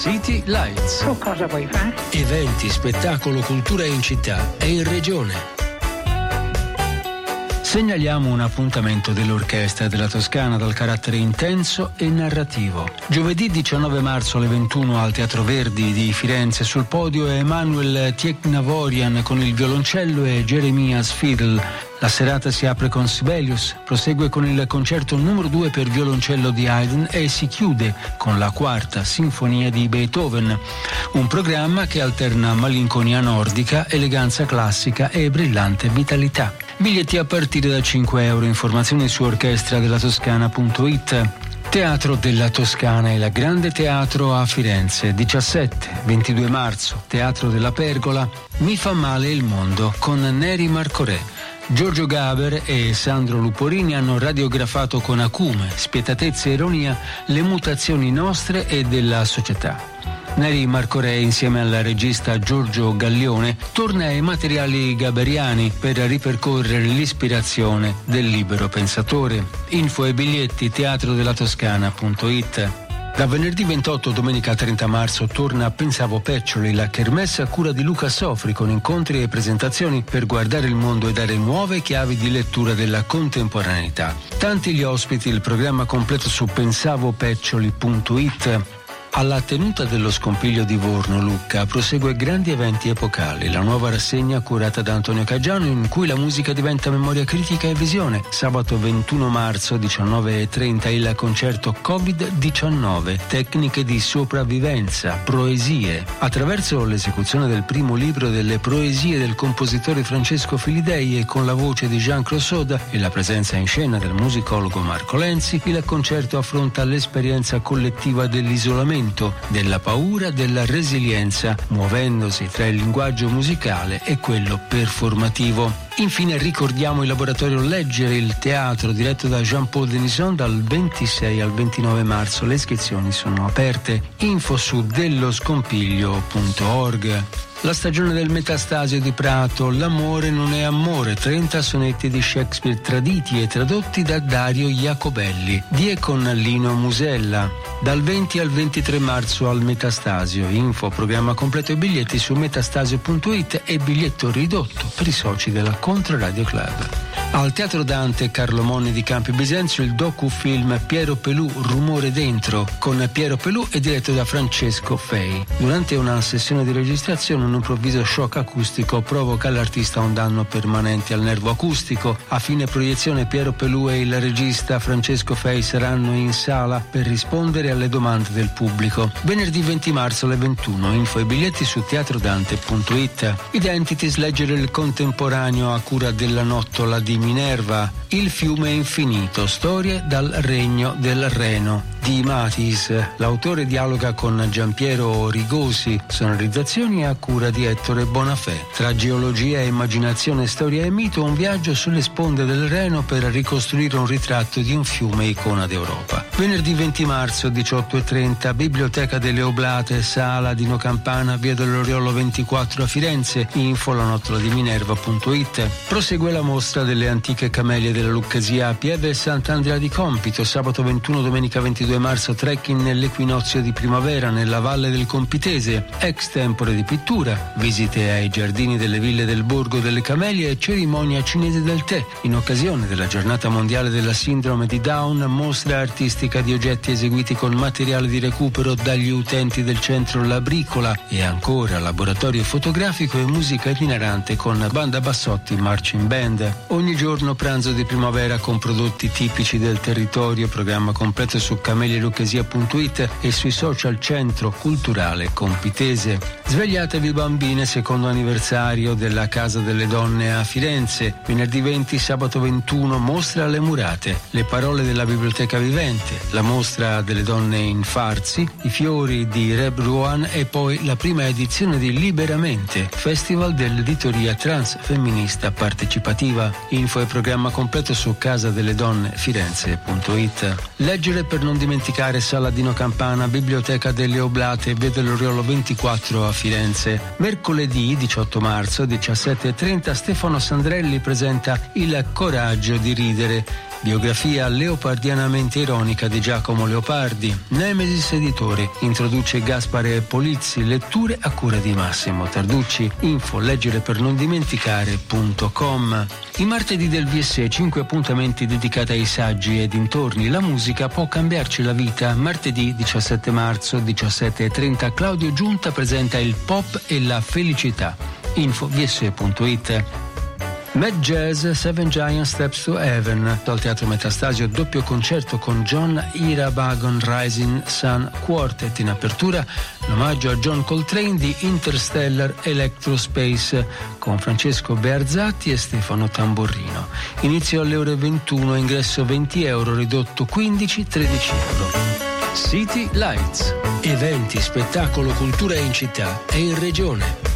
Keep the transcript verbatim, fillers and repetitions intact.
City Lights. Tu cosa vuoi fare? Eventi, spettacolo, cultura in città e in regione. Segnaliamo un appuntamento dell'Orchestra della Toscana dal carattere intenso e narrativo. Giovedì diciannove marzo alle ventuno al Teatro Verdi di Firenze, sul podio è Emanuel Tieknavorian con il violoncello e Jeremias Fiedel. La serata si apre con Sibelius, prosegue con il concerto numero due per violoncello di Haydn e si chiude con la quarta sinfonia di Beethoven. Un programma che alterna malinconia nordica, eleganza classica e brillante vitalità. Biglietti a partire da cinque euro, informazioni su orchestra della toscana punto it. Teatro della Toscana e la Grande Teatro a Firenze, diciassette ventidue marzo, Teatro della Pergola, Mi fa male il mondo con Neri Marcorè. Giorgio Gaber e Sandro Luporini hanno radiografato con acume, spietatezza e ironia le mutazioni nostre e della società. Neri Marcorè, insieme al regista Giorgio Gallione, torna ai materiali gaberiani per ripercorrere l'ispirazione del libero pensatore. Info e biglietti teatro della toscana punto it. Da venerdì ventotto a domenica trenta marzo torna Pensavo Peccioli, la kermesse a cura di Luca Sofri, con incontri e presentazioni per guardare il mondo e dare nuove chiavi di lettura della contemporaneità. Tanti gli ospiti, il programma completo su pensavo peccioli punto it. Alla tenuta dello Scompiglio di Vorno, Lucca, prosegue Grandi Eventi Epocali, la nuova rassegna curata da Antonio Caggiano in cui la musica diventa memoria critica e visione. Sabato ventuno marzo, diciannove e trenta, il concerto covid diciannove, tecniche di sopravvivenza, proesie. Attraverso l'esecuzione del primo libro delle proesie del compositore Francesco Filidei e con la voce di Jean-Claude Soda e la presenza in scena del musicologo Marco Lenzi, il concerto affronta l'esperienza collettiva dell'isolamento, della paura, della resilienza, muovendosi tra il linguaggio musicale e quello performativo. Infine ricordiamo il laboratorio Leggere, il teatro diretto da Jean-Paul Denison dal ventisei al ventinove marzo. Le iscrizioni sono aperte. Info su delloscompiglio punto org. La stagione del Metastasio di Prato, L'amore non è amore, trenta sonetti di Shakespeare traditi e tradotti da Dario Iacobelli, di e con Lino Musella, dal venti al ventitré marzo al Metastasio. Info, programma completo e biglietti su metastasio punto it e biglietto ridotto per i soci della Controradio Club. Al Teatro Dante Carlo Monni di Campi Bisenzio il docufilm Piero Pelù, Rumore dentro, con Piero Pelù e diretto da Francesco Fei. Durante una sessione di registrazione un improvviso shock acustico provoca all'artista un danno permanente al nervo acustico. A fine proiezione Piero Pelù e il regista Francesco Fei saranno in sala per rispondere alle domande del pubblico. Venerdì venti marzo alle ventuno, info e biglietti su teatro dante punto it. Identities, leggere il contemporaneo a cura della Nottola di Minerva, Il fiume infinito, storie dal regno del Reno di Matis. L'autore dialoga con Giampiero Rigosi, sonorizzazioni a cura di Ettore Bonafè. Tra geologia, immaginazione, storia e mito, un viaggio sulle sponde del Reno per ricostruire un ritratto di un fiume icona d'Europa. Venerdì venti marzo, diciotto e trenta, Biblioteca delle Oblate, Sala Dino Campana, via dell'Oriolo ventiquattro a Firenze. Info la nottola di minerva punto it. Prosegue la mostra delle antiche camelie della Luccasia a Pieve e Sant'Andrea di Compito. Sabato ventuno, domenica ventidue marzo, trekking nell'equinozio di primavera nella Valle del Compitese, ex tempore di pittura, visite ai giardini delle ville del Borgo delle Camelie e cerimonia cinese del tè. In occasione della giornata mondiale della sindrome di Down, mostra artistica di oggetti eseguiti con materiale di recupero dagli utenti del centro Labricola e ancora laboratorio fotografico e musica itinerante con Banda Bassotti Marching Band. Ogni giorno pranzo di primavera con prodotti tipici del territorio, programma completo su camelie lucchesia punto it e sui social Centro Culturale Compitese. Svegliatevi bambine, secondo anniversario della Casa delle Donne a Firenze. Venerdì venti, sabato ventuno, mostra alle murate, le parole della biblioteca vivente, la mostra delle donne in Farsi, i fiori di Reb Ruan e poi la prima edizione di Liberamente, festival dell'editoria transfemminista partecipativa. Info e programma completo su casadelledonnefirenze punto it. Leggere per non dimenticare, Sala Dino Campana, Biblioteca delle Oblate, via dell'Oriolo ventiquattro a Firenze. Mercoledì diciotto marzo, diciassette e trenta, Stefano Sandrelli presenta Il coraggio di ridere. Biografia leopardianamente ironica di Giacomo Leopardi. Nemesis Editore introduce Gaspare Polizzi, letture a cura di Massimo Tarducci. Info leggere per non dimenticare punto com. I martedì del V S E, cinque appuntamenti dedicati ai saggi e dintorni. La musica può cambiarci la vita. Martedì diciassette marzo, diciassette e trenta, Claudio Giunta presenta il pop e la felicità. Info v s e punto i t. Mad Jazz, Seven Giant Steps to Heaven, dal Teatro Metastasio, doppio concerto con John Irabagon Rising Sun Quartet. In apertura l'omaggio a John Coltrane di Interstellar Electrospace con Francesco Bearzatti e Stefano Tamborrino. Inizio alle ore ventuno, ingresso venti euro, ridotto quindici tredici euro. City Lights, eventi, spettacolo, cultura in città e in regione.